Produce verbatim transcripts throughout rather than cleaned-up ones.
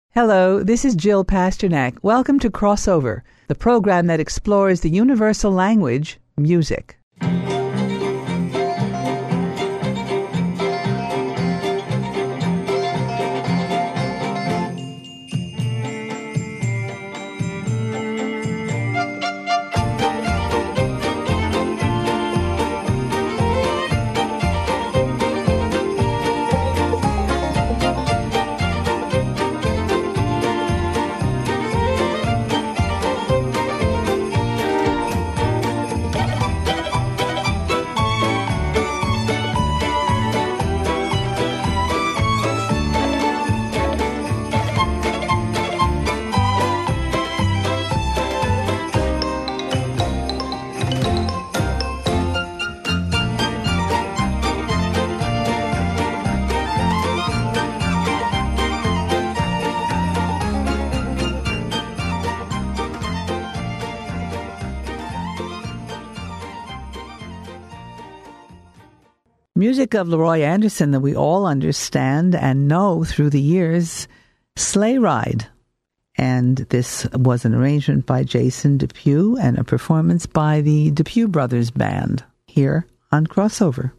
Hello, this is Jill Pasternak. Welcome to Crossover, the program that explores the universal language, music. Music of Leroy Anderson that we all understand and know through the years, Sleigh Ride. And this was an arrangement by Jason Depew and a performance by the Depew Brothers Band here on Crossover.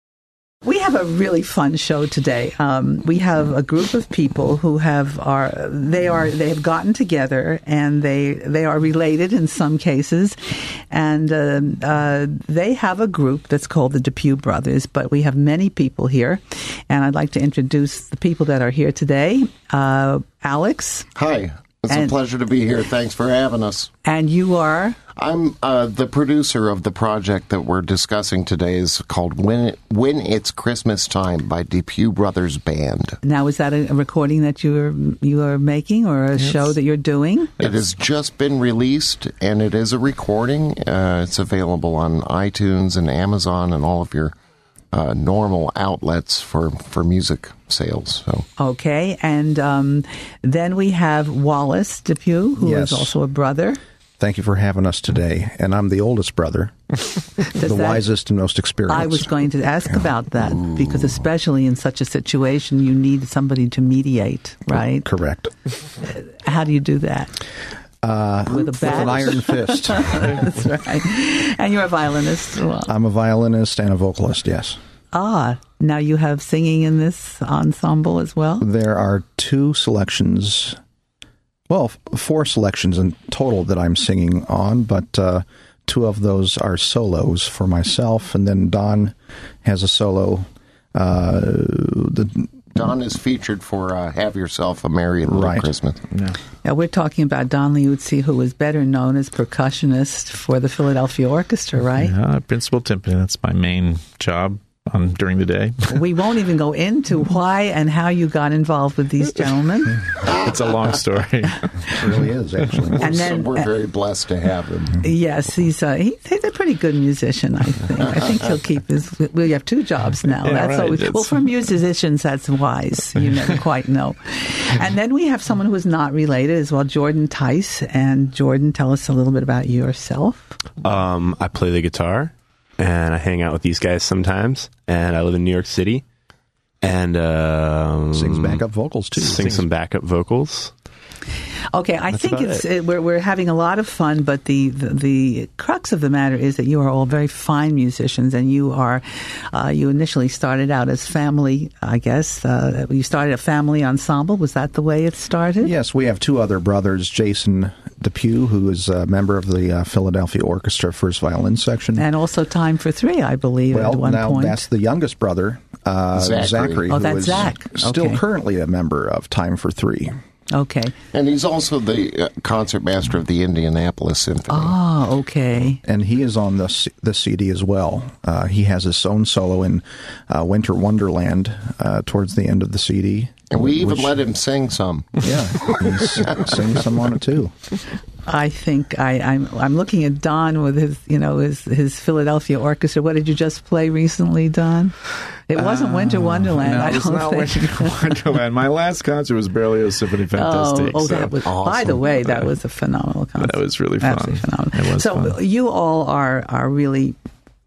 We have a really fun show today. Um, we have a group of people who have are they are they have gotten together and they they are related in some cases, and uh, uh, they have a group that's called the Depew Brothers. But we have many people here, and I'd like to introduce the people that are here today. Uh, Alex, hi. It's and, a pleasure to be here. Thanks for having us. And you are? I'm uh, the producer of the project that we're discussing today. Is called When It, When It's Christmas Time by Depew Brothers Band. Now, is that a recording that you are you are making, or a yes. show that you're doing? It has just been released, and it is a recording. Uh, it's available on iTunes and Amazon and all of your uh, normal outlets for, for music sales. So okay, and um, then we have Wallace Depew, who yes. is also a brother. Thank you for having us today. And I'm the oldest brother, the that, wisest and most experienced. I was going to ask about that, Ooh. because especially in such a situation, you need somebody to mediate, right? Correct. How do you do that? Uh, with a bat? With an iron fist. That's right. And you're a violinist as well. I'm a violinist and a vocalist, yes. Ah, now you have singing in this ensemble as well? There are two selections, well, f- four selections in total that I'm singing on, but uh, two of those are solos for myself, and then Don has a solo. Uh, the Don is featured for uh, Have Yourself a Merry Little right. Christmas. Yeah. Now, we're talking about Don Liuzzi, who is better known as percussionist for the Philadelphia Orchestra, right? Yeah, principal timpani, that's my main job. Um, during the day. We won't even go into why and how you got involved with these gentlemen. It's a long story. It really is, actually. And then, so we're very blessed to have him. Yes, he's a, he, he's a pretty good musician, I think. I think he'll keep his... We have two jobs now. Yeah, that's right. always, well, for musicians, that's wise. You never quite know. And then we have someone who is not related as well, Jordan Tice. And Jordan, tell us a little bit about yourself. Um, I play the guitar. And I hang out with these guys sometimes. And I live in New York City. And um, sings backup vocals too. Sing some backup vocals. Okay, I That's think it's it. it, we're we're having a lot of fun, but the, the the crux of the matter is that you are all very fine musicians, and you are uh, you initially started out as family. I guess uh, you started a family ensemble. Was that the way it started? Yes, we have two other brothers, Jason Depew, who is a member of the uh, Philadelphia Orchestra First Violin Section, and also Time for Three, I believe. Well, at one now point. that's the youngest brother, uh, Zachary. Zachary, oh, who that's is Zach. still Okay. currently a member of Time for Three. Okay. And he's also the uh, concertmaster of the Indianapolis Symphony. Oh, okay. And he is on the C- the C D as well. Uh, he has his own solo in uh, Winter Wonderland uh, towards the end of the C D. And we even which, let him sing some. Yeah, he sings some on it too. I think I, I'm I'm looking at Don with his you know his his Philadelphia Orchestra. What did you just play recently, Don? It wasn't uh, Winter Wonderland. No, I it's don't not think. Winter Wonderland. My last concert was Berlioz Symphony Fantastique. Oh, oh so. that was. Awesome. By the way, that was a phenomenal concert. That was really fun. Absolutely phenomenal. It was so fun. you all are are really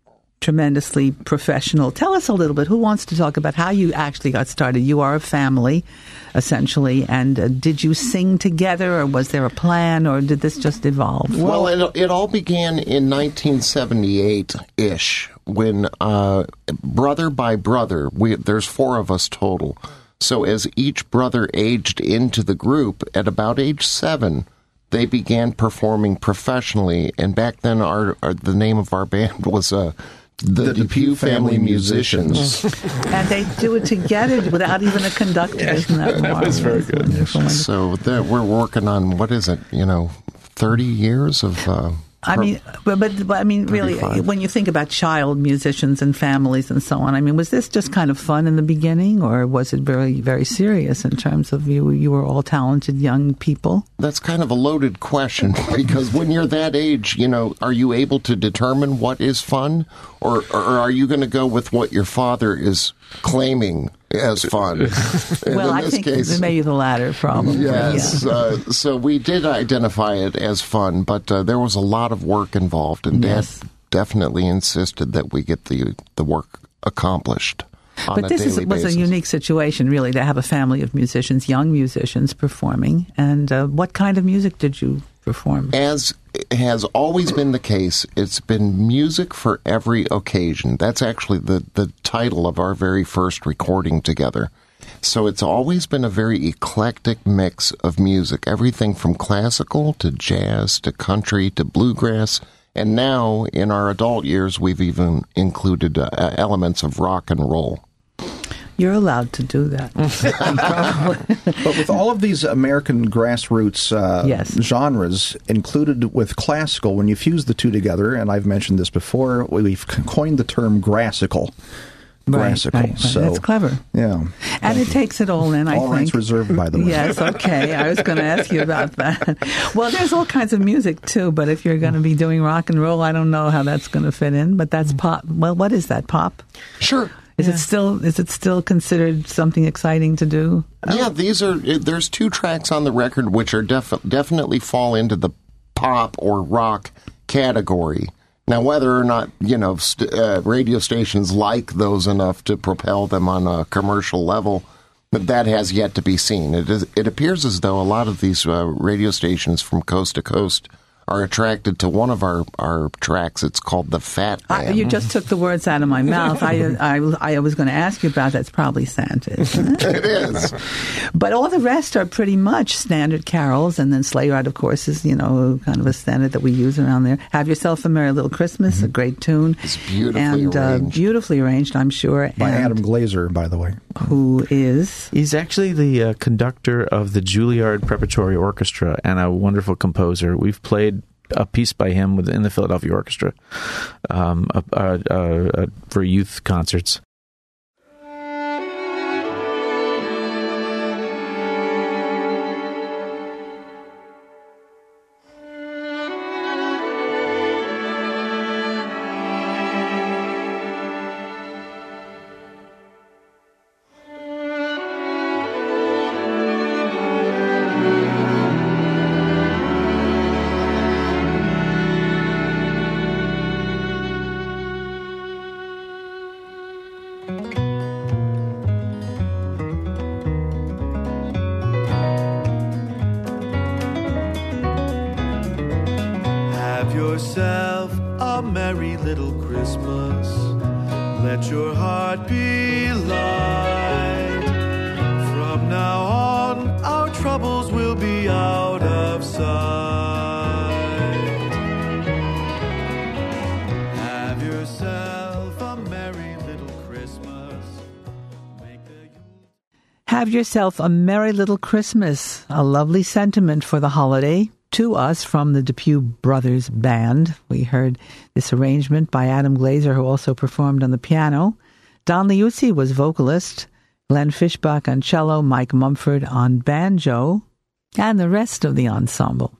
tremendously professional. Tell us a little bit. Who wants to talk about how you actually got started? You are a family, essentially, and uh, did you sing together, or was there a plan, or did this just evolve? Well, it, it all began in nineteen seventy-eight-ish, when uh, brother by brother, we, there's four of us total. So as each brother aged into the group, at about age seven, they began performing professionally. And back then, our, our the name of our band was uh, the, the Depew Family, Family Musicians. And they do it together without even a conductor. Yeah, Isn't that, that was very good. Wonderful. So that we're working on, what is it, you know, thirty years of... Uh, I mean, but, but, but I mean, really, thirty-five. when you think about child musicians and families and so on, I mean, was this just kind of fun in the beginning, or was it very, very serious in terms of you? You were all talented young people. That's kind of a loaded question, because when you're that age, you know, are you able to determine what is fun, or, or are you going to go with what your father is claiming as fun? And Well, in I this think case, maybe the latter, probably. Yes. Yeah. Uh, so we did identify it as fun, but uh, there was a lot of work involved, and Yes. Dad definitely insisted that we get the the work accomplished on But a this is, daily was basis. a unique situation, really, to have a family of musicians, young musicians, performing. And uh, what kind of music did you perform? As has always been the case, it's been music for every occasion. That's actually the, the title of our very first recording together. So it's always been a very eclectic mix of music, everything from classical to jazz to country to bluegrass. And now, in our adult years, we've even included uh, elements of rock and roll. You're allowed to do that. But with all of these American grassroots uh, Yes. genres included with classical, when you fuse the two together, and I've mentioned this before, we've coined the term grassical. Right, Grassical. right, right. So, That's clever. Yeah. And it takes it all in, I All think. rights reserved, by the way. Yes, okay. I was going to ask you about that. Well, there's all kinds of music, too, but if you're going to be doing rock and roll, I don't know how that's going to fit in, but that's pop. Well, what is that, pop? Sure. Is it still is it still considered something exciting to do? Yeah, these are. There's two tracks on the record which are def- definitely fall into the pop or rock category. Now, whether or not you know st- uh, radio stations like those enough to propel them on a commercial level, but that has yet to be seen. It is. It appears as though a lot of these uh, radio stations from coast to coast are attracted to one of our, our tracks. It's called The Fat Man. I, you just took the words out of my mouth. I, I, I was going to ask you about that. It's probably Santa, isn't it? It is. But all the rest are pretty much standard carols, and then Sleigh Ride, of course, is, you know, kind of a standard that we use around there. Have Yourself a Merry Little Christmas, mm-hmm. a great tune. It's beautifully and, arranged. Uh, beautifully arranged, I'm sure. By and Adam Glazer, by the way. Who is? He's actually the uh, conductor of the Juilliard Preparatory Orchestra and a wonderful composer. We've played a piece by him within the Philadelphia Orchestra um, uh, uh, uh, for youth concerts. Have yourself a merry little Christmas. Let your heart be light. From now on, our troubles will be out of sight. Have yourself a merry little Christmas. Make the Have Yourself a Merry Little Christmas, a lovely sentiment for the holiday. To us from the Depew Brothers Band. We heard this arrangement by Adam Glazer, who also performed on the piano. Don Liuzzi was vocalist, Glenn Fishbach on cello, Mike Mumford on banjo, and the rest of the ensemble.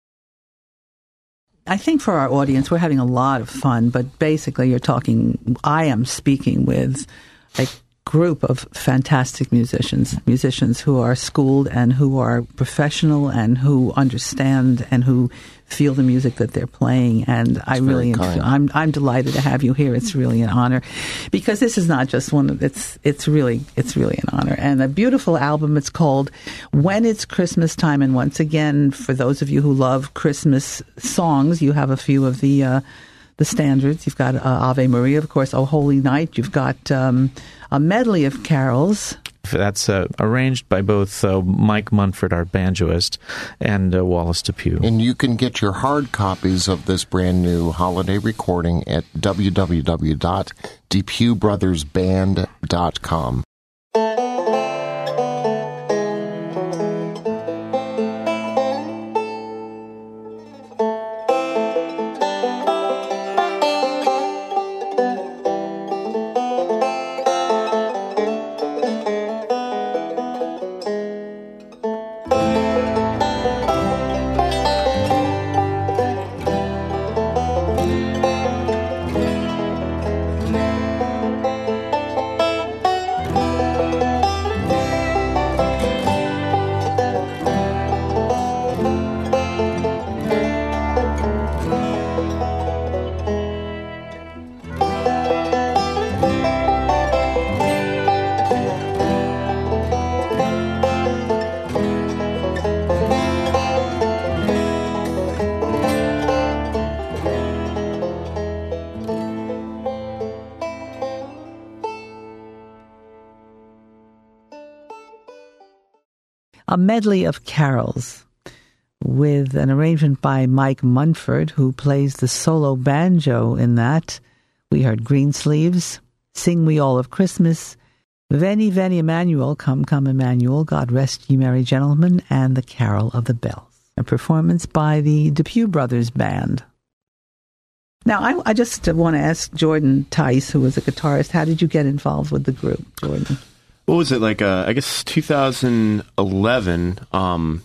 I think for our audience, we're having a lot of fun, but basically you're talking, I am speaking with a group of fantastic musicians, musicians who are schooled and who are professional and who understand and who feel the music that they're playing. And That's I really, I'm I'm delighted to have you here. It's really an honor, because this is not just one. It's it's really it's really an honor, and a beautiful album. It's called When It's Christmas Time. And once again, for those of you who love Christmas songs, you have a few of the uh, the standards. You've got uh, Ave Maria, of course, O Holy Night. You've got um, a medley of carols. That's uh, arranged by both uh, Mike Munford, our banjoist, and uh, Wallace Depew. And you can get your hard copies of this brand new holiday recording at w w w dot depew brothers band dot com. A medley of carols with an arrangement by Mike Munford, who plays the solo banjo in that. We heard Greensleeves, Sing We All of Christmas, Veni, Veni, Emmanuel, Come, Come, Emmanuel, God Rest Ye Merry Gentlemen, and The Carol of the Bells, a performance by the Depew Brothers Band. Now, I, I just want to ask Jordan Tice, who was a guitarist, how did you get involved with the group, Jordan? What was it, like, uh, I guess two thousand eleven, um,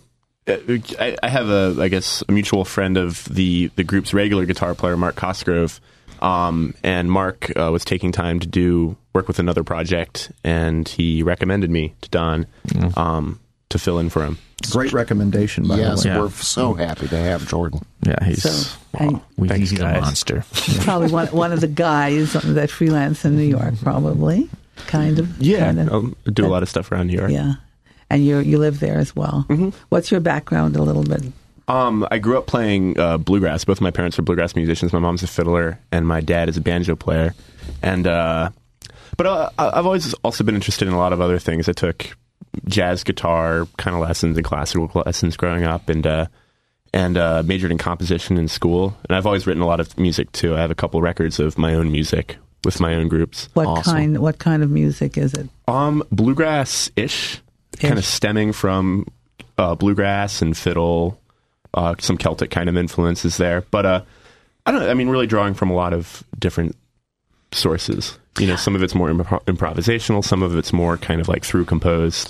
I, I have a, I guess, a mutual friend of the, the group's regular guitar player, Mark Cosgrove, um, and Mark uh, was taking time to do work with another project, and he recommended me to Don mm. um, to fill in for him. Great recommendation, by yes, the way. Yes, we're so happy to have Jordan. Yeah, he's, so, well, we, thanks, he's guys. a monster. Probably one, one of the guys that freelance in New York, probably. Kind of. Yeah, kind of. I'll do a lot of stuff around New York. Yeah. And you you live there as well. Mm-hmm. What's your background a little bit? Um, I grew up playing uh, bluegrass. Both my parents are bluegrass musicians. My mom's a fiddler, and my dad is a banjo player. And uh, But uh, I've always also been interested in a lot of other things. I took jazz guitar kind of lessons and classical lessons growing up, and uh, and uh, majored in composition in school. And I've always written a lot of music, too. I have a couple records of my own music with my own groups. What Awesome. kind What kind of music is it? Um, bluegrass-ish, kind of stemming from uh, bluegrass and fiddle, uh, some Celtic kind of influences there. But uh, I don't know, I mean, really drawing from a lot of different sources. You know, some of it's more imp- improvisational, some of it's more kind of like through composed.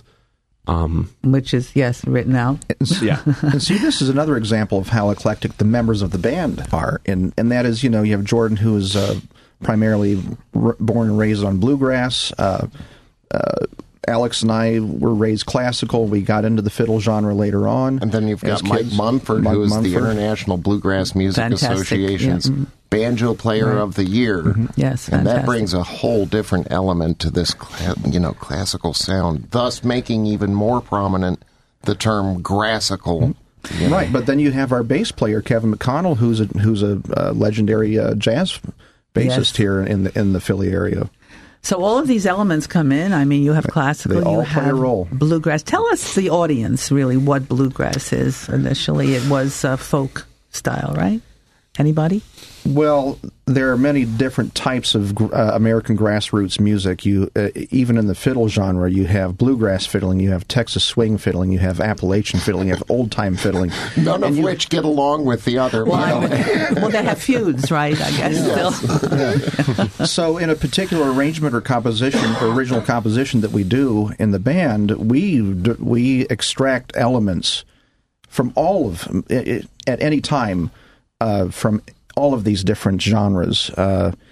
Um, Which is, yes, written out. yeah. And see, this is another example of how eclectic the members of the band are. And, and that is, you know, you have Jordan, who is uh, primarily r- born and raised on bluegrass. Uh, uh, Alex and I were raised classical. We got into the fiddle genre later on. And then you've got as Mike kids. Munford, Mike who is Munford. the International Bluegrass Music Fantastic, Association's yeah. Banjo Player Right. of the Year. Mm-hmm. Yes, And that fantastic. brings a whole different element to this, cla- you know, classical sound, thus making even more prominent the term grassical. You know. Right, but then you have our bass player, Kevin McConnell, who's a, who's a uh, legendary uh, jazz bassist Yes. here in the, in the Philly area. So all of these elements come in. I mean, you have classical, They all you play a have role. bluegrass. Tell us, the audience, really, what bluegrass is. Initially, it was uh, folk style, right? Anybody? Well, there are many different types of gr- uh, American grassroots music. You uh, even in the fiddle genre, you have bluegrass fiddling, you have Texas swing fiddling, you have Appalachian fiddling, you have old time fiddling. None of which get along with the other. Well, you know. I- well, they have feuds, right? I guess still. So, in a particular arrangement or composition, or original composition that we do in the band, we d- we extract elements from all of i- i- at any time uh, from all of these different genres. Uh,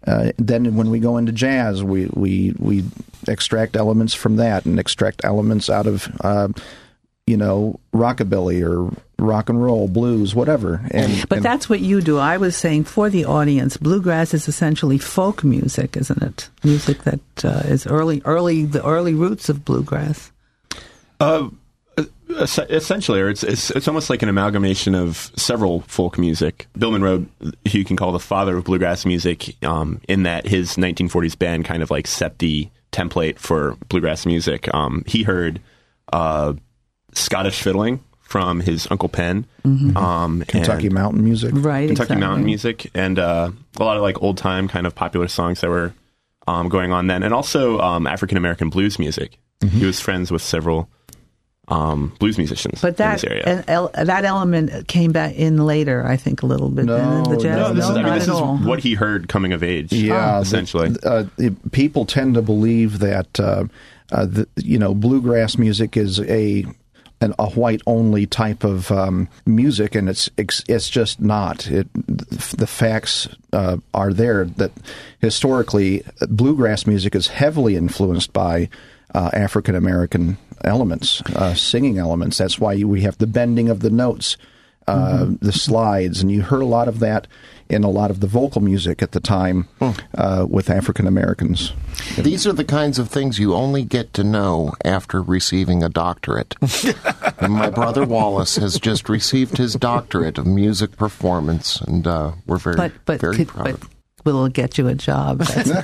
uh, then when we go into jazz, we, we we extract elements from that and extract elements out of, uh, you know, rockabilly or rock and roll, blues, whatever. And, but and that's what you do. I was saying for the audience, bluegrass is essentially folk music, isn't it? Music that uh, is early, early, the early roots of bluegrass. Uh, essentially, or it's, it's it's almost like an amalgamation of several folk music. Bill Monroe, who you can call the father of bluegrass music, um, in that his nineteen forties band kind of like set the template for bluegrass music. Um, he heard uh, Scottish fiddling from his Uncle Pen, mm-hmm. um, Kentucky and Mountain music, right? Kentucky Exactly. Mountain music, and uh, a lot of like old time kind of popular songs that were um, going on then, and also um, African American blues music. Mm-hmm. He was friends with several um, blues musicians but that, in this area. an el- that element came back in later, I think, a little bit. No, in the jazz. no, this no, is, I mean, not this at is all. what he heard coming of age. Yeah, essentially. The, uh, it, people tend to believe that uh, uh, the, you know, bluegrass music is a an, a white only type of um, music, and it's it's, it's just not. It, the facts uh, are there that historically bluegrass music is heavily influenced by uh, African American elements, uh, singing elements. That's why we have the bending of the notes, uh, mm-hmm. the slides, and you heard a lot of that in a lot of the vocal music at the time uh, with African Americans. These are the kinds of things you only get to know after receiving a doctorate. And my brother Wallace has just received his doctorate of music performance, and uh, we're very, but, but, very could, proud but of him. will get you a job.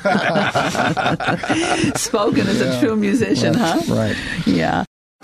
Spoken as a true musician, huh? Right. Yeah.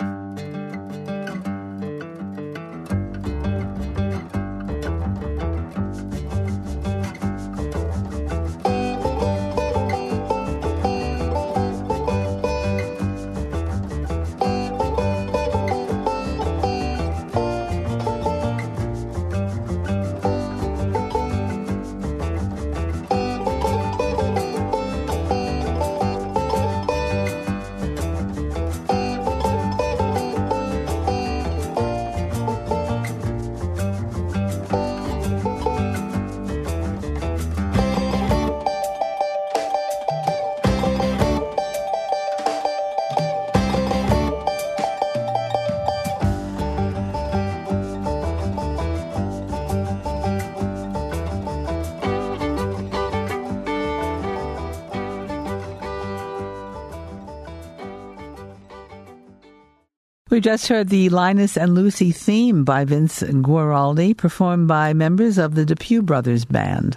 We just heard the Linus and Lucy theme by Vince Guaraldi, performed by members of the Depew Brothers Band.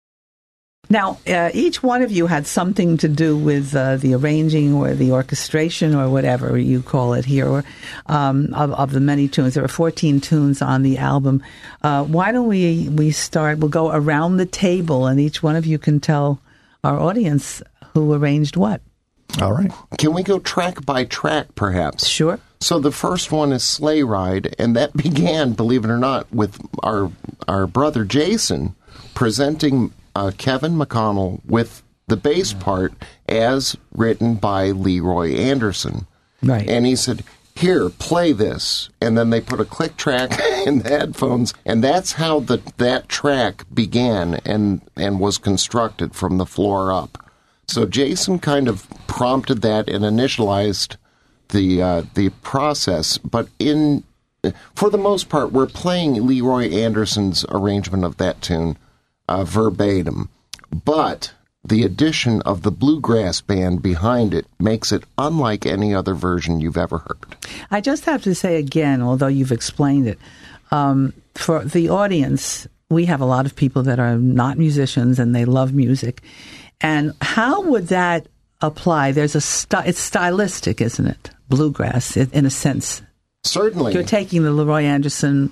Now, uh, each one of you had something to do with uh, the arranging or the orchestration or whatever you call it here, or, um, of, of the many tunes. There are fourteen tunes on the album. Uh, why don't we, we start, we'll go around the table and each one of you can tell our audience who arranged what. All right. Can we go track by track, perhaps? Sure. So the first one is Sleigh Ride, and that began, believe it or not, with our our brother Jason presenting uh, Kevin McConnell with the bass part as written by Leroy Anderson. Right. And he said, here, play this. And then they put a click track in the headphones, and that's how the that track began and, and was constructed from the floor up. So Jason kind of prompted that and initialized the uh, the process, but in for the most part, we're playing Leroy Anderson's arrangement of that tune uh, verbatim, but the addition of the bluegrass band behind it makes it unlike any other version you've ever heard. I just have to say again, although you've explained it, um, for the audience, we have a lot of people that are not musicians and they love music. And how would that apply? There's a st- it's stylistic, isn't it? Bluegrass, in a sense. Certainly. You're taking the Leroy Anderson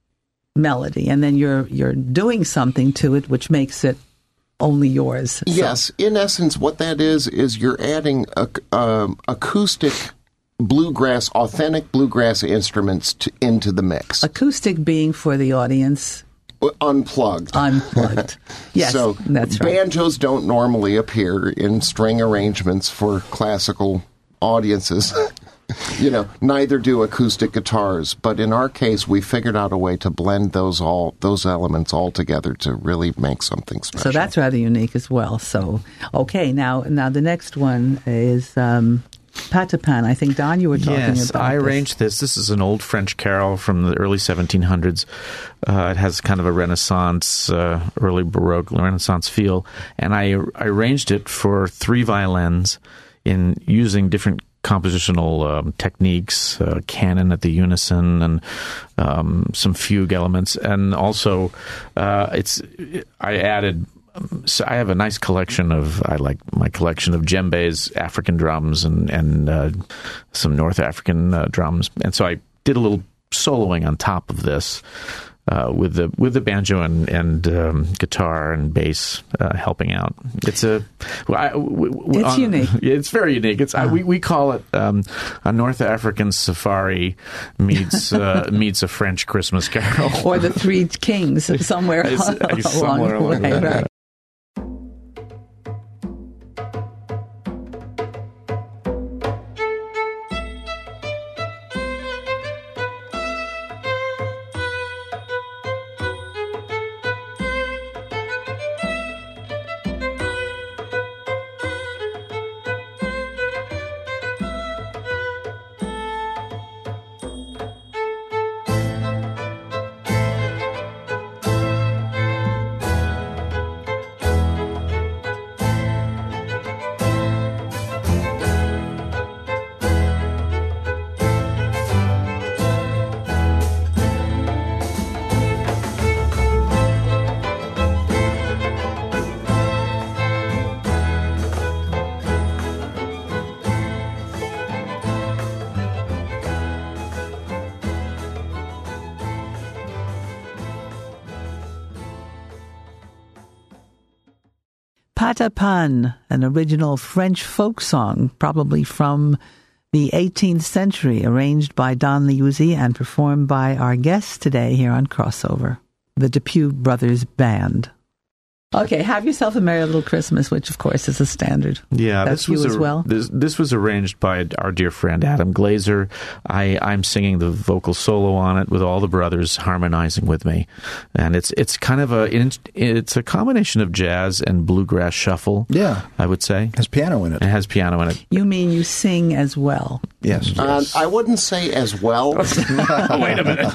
melody and then you're you're doing something to it which makes it only yours. So. Yes, in essence, what that is, is you're adding a, um, acoustic bluegrass, authentic bluegrass instruments to, into the mix. Acoustic being, for the audience, Unplugged. Unplugged. Yes, so that's right. Banjos don't normally appear in string arrangements for classical audiences. you know, neither do acoustic guitars. But in our case, we figured out a way to blend those all those elements all together to really make something special. So that's rather unique as well. So, okay, now now the next one is um, Patapan. I think, Don, you were talking yes, about I this. arranged this. This is an old French carol from the early seventeen hundreds. Uh, it has kind of a Renaissance, uh, early Baroque Renaissance feel. And I, I arranged it for three violins in using different compositional um, techniques, uh, canon at the unison, and um, some fugue elements. And also, uh, it's I added... So I have a nice collection of, I like my collection of djembes, African drums, and, and uh, some North African uh, drums. And so I did a little soloing on top of this uh, with the with the banjo and, and um, guitar and bass uh, helping out. It's a, well, I, w- w- It's on, unique. It's very unique. It's uh. I, we we call it um, a North African safari meets uh, meets a French Christmas carol, Or the Three Kings somewhere, It's- along, somewhere the along way. that. Right. Patapan, an original French folk song, probably from the eighteenth century, arranged by Don Liuzzi and performed by our guests today here on Crossover, the Depew Brothers Band. Okay, Have Yourself a Merry Little Christmas, which of course is a standard. Yeah, That's this was you as a- well? This, this was arranged by our dear friend Adam Glazer. I, I'm singing the vocal solo on it with all the brothers harmonizing with me, and it's it's kind of a it's a combination of jazz and bluegrass shuffle. Yeah. I would say Has piano in it. it has piano in it. You mean you sing as well? Yes. Uh, I wouldn't say as well. Wait a minute.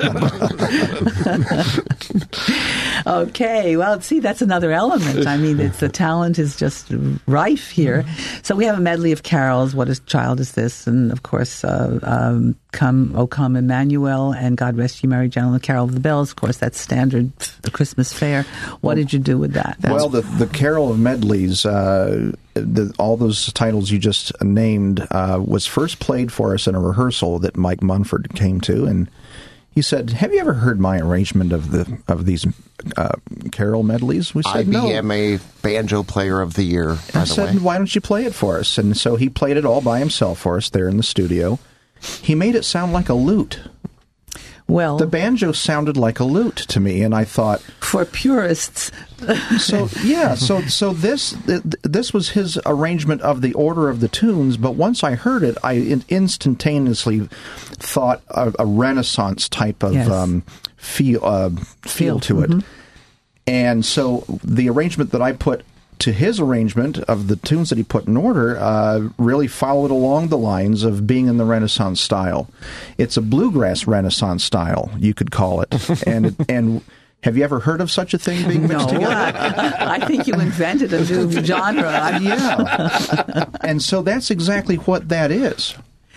Okay, well, see, that's another element. I mean, it's, the talent is just rife here. So we have a medley of carols. What is Child Is This? And, of course, uh, um, Come, O Come Emmanuel, and God Rest You Merry Gentlemen, Carol of the Bells. Of course, that's standard, the Christmas fare. What did you do with that? Well, the the Carol of Medleys, uh, the, all those titles you just named, uh, was first played for us in a rehearsal that Mike Munford came to, and he said, "Have you ever heard my arrangement of the of these uh, Carol medleys?" We said, I B "No." M A Banjo Player of the Year, by I the said, way. "Why don't you play it for us?" And so he played it all by himself for us there in the studio. He made it sound like a lute. Well, The banjo sounded like a lute to me, and I thought, for purists, so yeah, so so this th- this was his arrangement of the order of the tunes. But once I heard it, I in- instantaneously thought of a Renaissance type of Yes. um, feel uh, feel Feel, to it. mhm. And so the arrangement that I put to his arrangement of the tunes that he put in order uh, really followed along the lines of being in the Renaissance style. It's a bluegrass Renaissance style, you could call it. And it, and have you ever heard of such a thing being mixed no, together? I, I think you invented a new genre. I- Yeah. And so that's exactly what that is.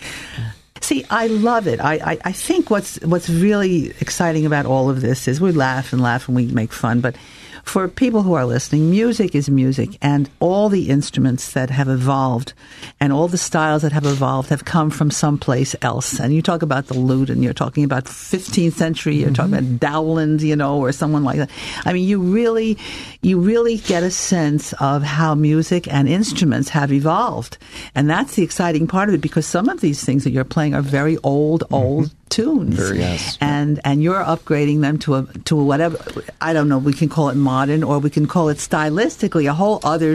See, I love it. I, I, I think what's what's really exciting about all of this is we laugh and laugh and we make fun, but for people who are listening, music is music, and all the instruments that have evolved and all the styles that have evolved have come from someplace else. And you talk about the lute, and you're talking about fifteenth century, you're talking about Dowland, you know, or someone like that. I mean, you really, you really get a sense of how music and instruments have evolved. And that's the exciting part of it, because some of these things that you're playing are very old, old tunes. Very, yes. And and you're upgrading them to a to a whatever, I don't know, we can call it modern or we can call it stylistically a whole other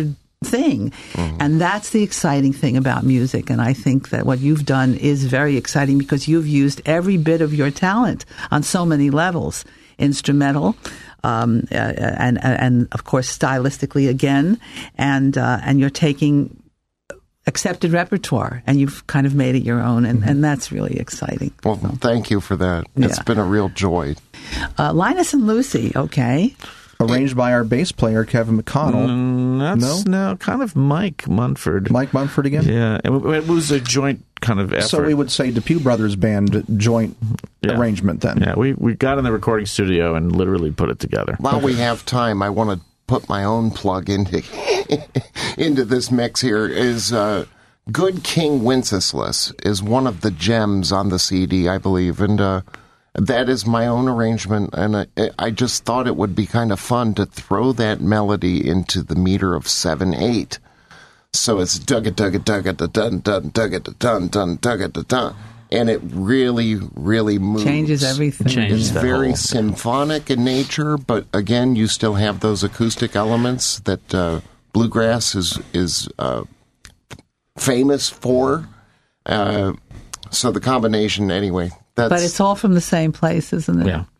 thing. Mm-hmm. And that's the exciting thing about music. And I think that what you've done is very exciting because you've used every bit of your talent on so many levels. Instrumental, um, uh, and, and of course stylistically again, and, uh, and you're taking accepted repertoire and you've kind of made it your own, and, and that's really exciting. Well, so, thank you for that. Yeah. It's been a real joy. Uh, Linus and Lucy, okay. Arranged by our bass player, Kevin McConnell. Mm, that's No? no, kind of Mike Munford. Mike Munford again? Yeah, it, it was a joint kind of effort. So we would say DePue Brothers Band joint Yeah. arrangement then. Yeah, we, we got in the recording studio and literally put it together. While we have time, I want to put my own plug into into this mix here. Is uh, Good King Wenceslas is one of the gems on the C D, I believe, and uh, that is my own arrangement, and I, I just thought it would be kind of fun to throw that melody into the meter of seven eight. So it's dugga dugga dugga da dun dun dugga da dun dun dugga da dun, and it really really moves. Changes everything. Changes It's the very whole- symphonic in nature, but again, you still have those acoustic elements that uh, bluegrass is is uh, famous for. Uh, so the combination, anyway. That's, But it's all from the same place, isn't it? Yeah.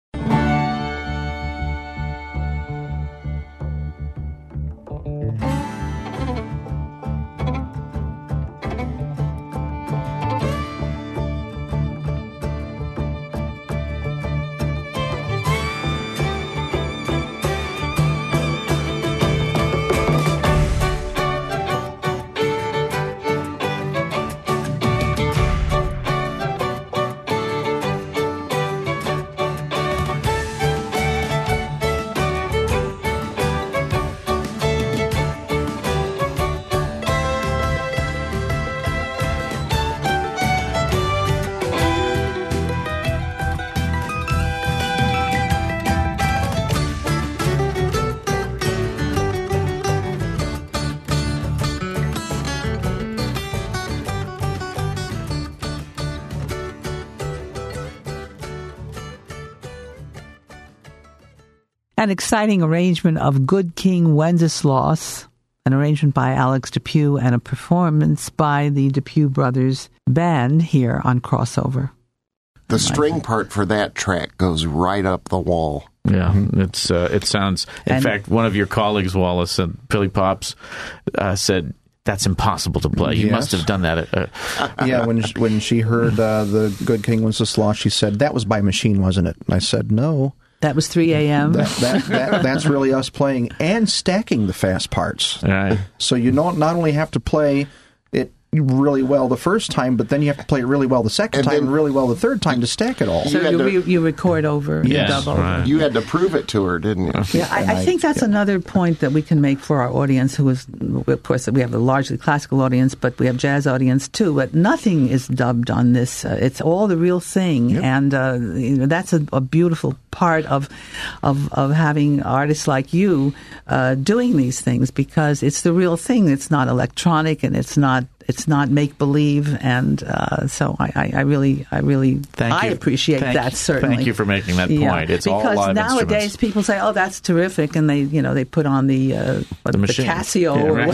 An exciting arrangement of Good King Wenceslas, an arrangement by Alex DePue, and a performance by the DePue Brothers Band here on Crossover. the string part for that track goes right up the wall. Yeah, it's uh, it sounds. In And- fact, one of your colleagues, Wallace and Billy Pops, uh, said that's impossible to play. You Yes. must have done that. At, uh, Yeah, when she, when she heard uh, the Good King Wenceslas, she said, "That was by machine, wasn't it?" And I said, "No, That was three a.m. that, that, that that's really us playing and stacking the fast parts. right. So you don't not only have to play it really well the first time, but then you have to play it really well the second And time then- and really well the third time to stack it all." So You had you, to- re- you record over, you Yes, dub over. right. You had to prove it to her, didn't you? Yeah, I, I think that's another point that we can make for our audience, who is, of course, we have a largely classical audience, but we have jazz audience too. But nothing is dubbed on this; uh, it's all the real thing, and uh, you know, that's a, a beautiful part of of of having artists like you uh, doing these things, because it's the real thing. It's not electronic, and it's not it's not make believe, and uh, so I, I, I really I really Thank I you. appreciate Thank that you. certainly. Thank you for making that Yeah, point. It's all because live nowadays instruments. people say, "Oh, that's terrific," and they, you know, they put on the uh, what, the, machine. Casio Yeah, or right.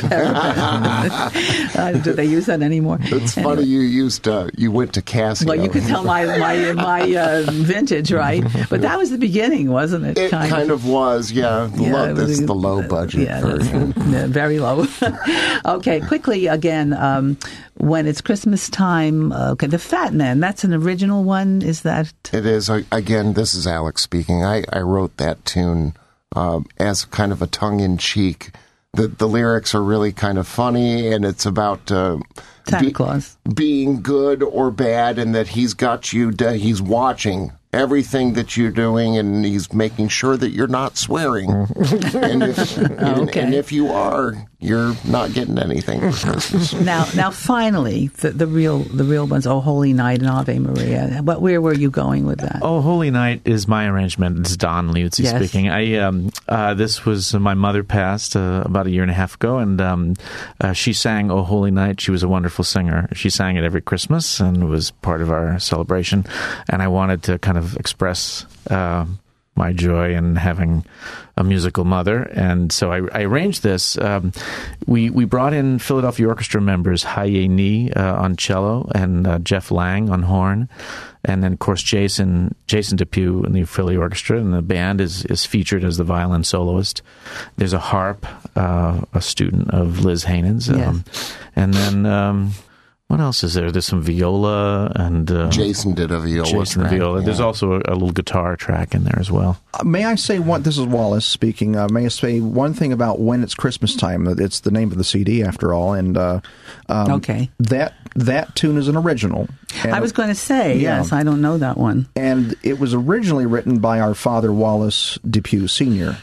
whatever. uh, do they use that anymore? It's Anyway. funny you used uh, you went to Casio. Well, you can tell my my my uh, vintage, right? But that was the beginning, wasn't it? It kind, of was, yeah. The Yeah, low, it was that's a- the low budget yeah, that's- version. yeah, very low. Okay, quickly again. Um, when it's Christmas time, uh, okay, the Fat Man. That's an original one. Is that? It is. uh, Again, this is Alex speaking. I, I wrote that tune um, as kind of a tongue-in-cheek. The, the lyrics are really kind of funny, and it's about uh, Santa be- Claus. being good or bad, and that he's got you, de- he's watching everything that you're doing, and he's making sure that you're not swearing. and, if, and, Okay. and if you are, you're not getting anything for Christmas. Now, now, finally, the, the real, the real ones. Oh, Holy Night and Ave Maria. What, where were you going with that? Oh, Holy Night is my arrangement. It's Don Liuzzi Yes. speaking. I um, uh, this was uh, my mother passed uh, about a year and a half ago, and um, uh, she sang "Oh Holy Night." She was a wonderful singer. She sang it every Christmas, and it was part of our celebration. And I wanted to kind of express uh, my joy in having a musical mother. And so I, I arranged this. Um, we we brought in Philadelphia Orchestra members Haye Ni uh, on cello and uh, Jeff Lang on horn. And then, of course, Jason Jason Depew in the Philly Orchestra, and the band is, is featured as the violin soloist. There's a harp, uh, a student of Liz Haynan's. Yes. Um, and then, um, what else is there? There's some viola and... Uh, Jason did a viola Jason track, viola. yeah. There's also a, a little guitar track in there as well. Uh, may I say one? This is Wallace speaking. Uh, may I say one thing about When It's Christmas Time? It's the name of the C D, after all, and uh, um, Okay. that that tune is an original. And I was going to say, Yeah. yes, I don't know that one. and it was originally written by our father Wallace Depew Senior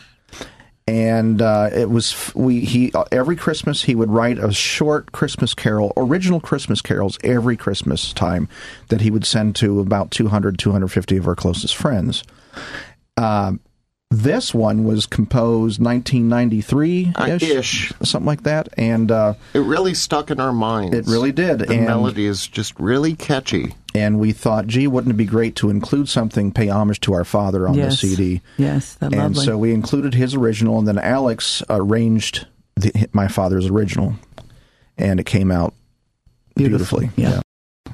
And uh, it was we he uh, every Christmas he would write a short Christmas carol, original Christmas carols every Christmas time that he would send to about two hundred, two hundred fifty of our closest friends. Uh, this one was composed nineteen ninety-three Uh, ish, ish. something like that, and uh, It really stuck in our minds. it really did. The and, melody is just really catchy. and we thought, gee, wouldn't it be great to include something, pay homage to our father on Yes. the C D? Yes, that's And lovely. so we included his original, and then Alex arranged the, my father's original, and it came out Beautiful, beautifully. yeah.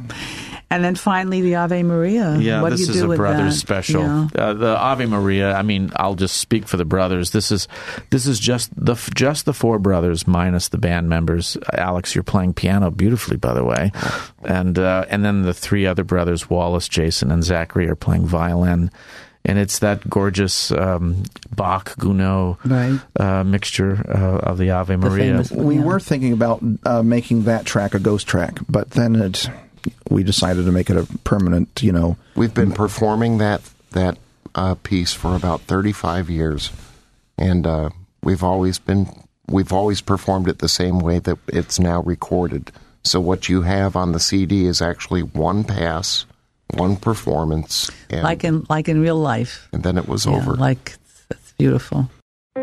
And then finally, the Ave Maria. Yeah, what this do you is do a with brothers that? special. Yeah. Uh, the Ave Maria. I mean, I'll just speak for the brothers. This is this is just the just the four brothers minus the band members. Alex, you're playing piano beautifully, by the way, and uh, and then the three other brothers, Wallace, Jason, and Zachary, are playing violin. And it's that gorgeous um, Bach Gounod Right. uh, mixture uh, of the Ave Maria. famous- We Yeah. were thinking about uh, making that track a ghost track, but then it, we decided to make it a permanent, you know. We've been performing that that uh, piece for about thirty-five years, and uh, we've always been we've always performed it the same way that it's now recorded. So what you have on the C D is actually one pass, one performance, and, Like in like in real life. and then it was Yeah, over. like, that's beautiful.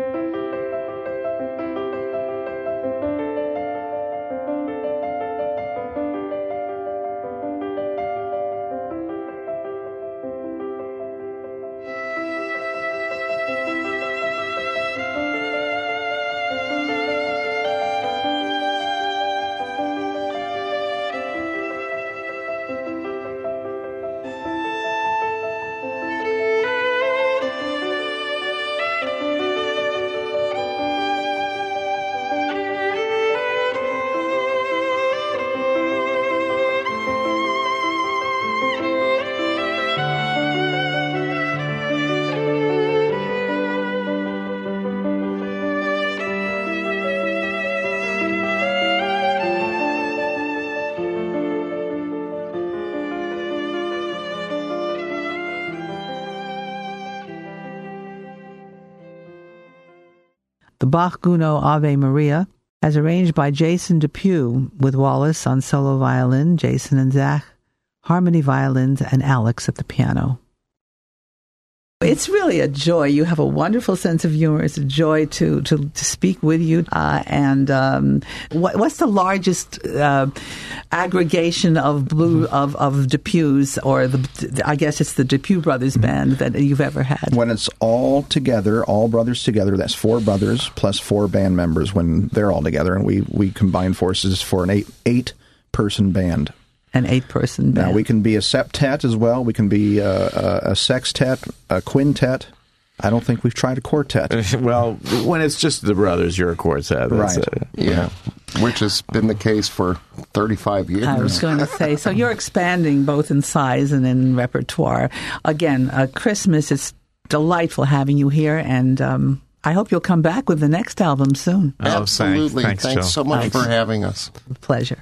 The Bach Gounod Ave Maria, as arranged by Jason Depew, with Wallace on solo violin, Jason and Zach, harmony violins, and Alex at the piano. It's really a joy. You have a wonderful sense of humor. It's a joy to to, to speak with you. Uh, and um, what, what's the largest uh, aggregation of blue of of Depews, or the I guess it's the Depew Brothers band that you've ever had? When it's all together, all brothers together, that's four brothers plus four band members when they're all together, and we, we combine forces for an eight eight person band. An eight-person band. Now, we can be a septet as well. We can be a, a, a sextet, a quintet. I don't think we've tried a quartet. Well, when it's just the brothers, you're a quartet. That's Right. it. Yeah, which has been the case for thirty-five years. I was going to say, so you're expanding both in size and in repertoire. Again, uh, Christmas, it's delightful having you here, and um, I hope you'll come back with the next album soon. Oh, thanks. Absolutely. Thanks, Thanks, Jill. so much Thanks. for having us. Pleasure.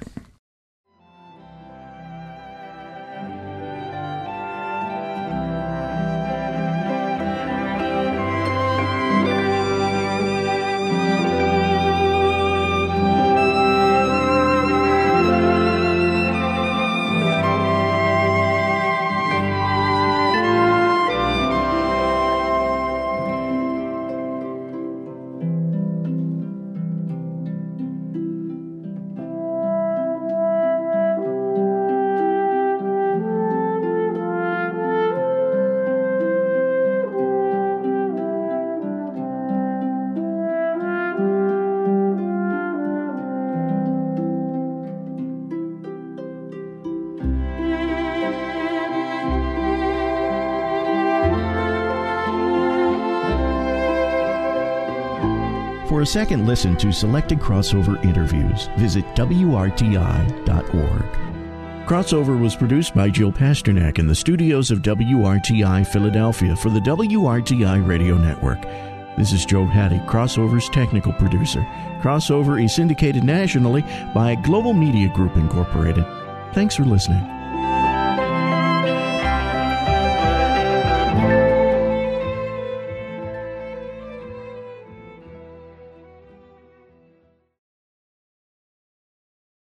For a second listen to selected Crossover interviews, visit W R T I dot org. Crossover was produced by Jill Pasternak in the studios of W R T I Philadelphia for the W R T I Radio Network. This is Joe Hattie, Crossover's technical producer. Crossover is syndicated nationally by Global Media Group Incorporated. Thanks for listening.